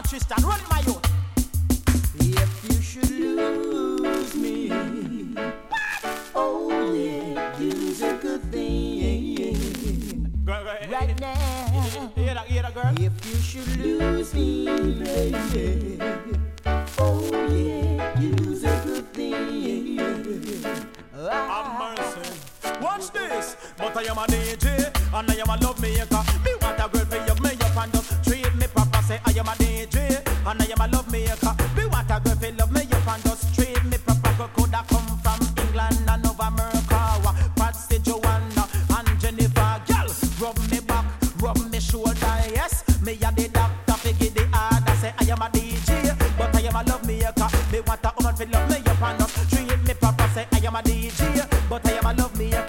Tristan, run my youth. If you should lose me, oh yeah, you's a good thing. Girl, Right now, hear that, girl? if you should lose me, baby, oh yeah, you's a good thing. Have mercy. Watch this. But I am a DJ and I am a love maker. Me want a girl for you, me up and just treat me proper. Say I am a DJ and I am a love maker. Me want a girl for love me up and just treat me proper. Girl coulda come from England and over America. Patsy, Joanna and Jennifer. Girl, rub me back, rub me shoulder. Yes, me a the doctor fi give the order. Say I am a DJ, but I am a love maker. Me want a woman for love me up and just treat me proper. Say I am a DJ, but I am a love maker.